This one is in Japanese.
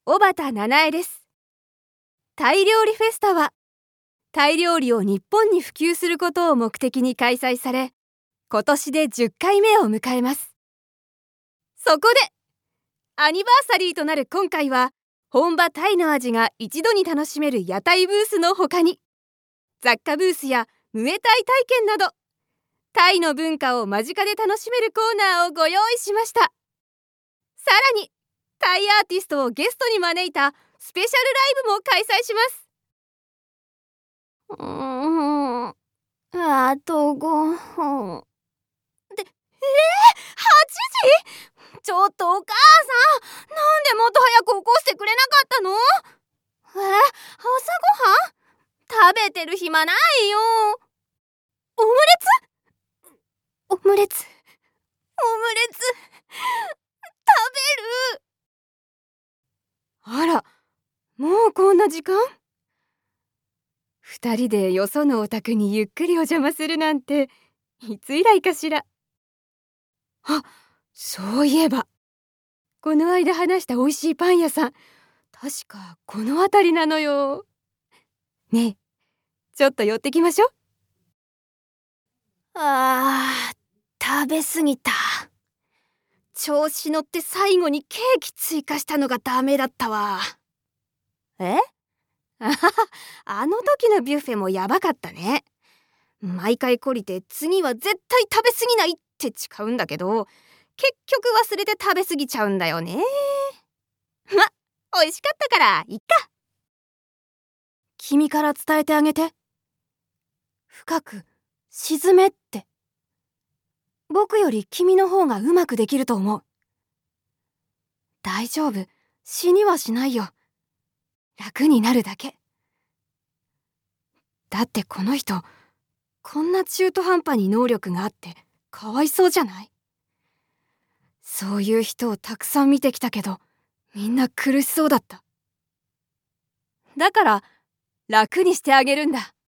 小畑七重です。タイ料理フェスタは、タイ料理を日本に普及することを目的に開催され、今年で10回目を迎えます。そこで、アニバーサリーとなる今回は、本場タイの味が一度に楽しめる屋台ブースの他に、雑貨ブースやムエタイ体験など、タイの文化を間近で楽しめるコーナーをご用意しました。さらに、タイアーティストをゲストに招いたスペシャルライブも開催します。 あと5分。 8時？ちょっとお母さん、なんでもっと早く起こしてくれなかったの？朝ごはん？食べてる暇ないよ。オムレツ？オムレツ食べる。あら、もうこんな時間？2人でよそのお宅にゆっくりお邪魔するなんて、いつ以来かしら。あ、そういえば、この間話した美味しいパン屋さん、確かこの辺りなのよ。ねえ、ちょっと寄ってきましょ。 食べ過ぎた。 調子乗って最後にケーキ追加したのがダメだったわ。 え？ あの時のビュッフェもやばかったね。毎回懲りて次は絶対食べ過ぎないって誓うんだけど、結局忘れて食べ過ぎちゃうんだよね。美味しかったからいっか。 君から伝えてあげて。深く沈めって。僕より君の方がうまくできると思う。大丈夫、死にはしないよ。楽になるだけ。だってこの人、こんな中途半端に能力があってかわいそうじゃない？そういう人をたくさん見てきたけど、みんな苦しそうだった。だから楽にしてあげるんだ。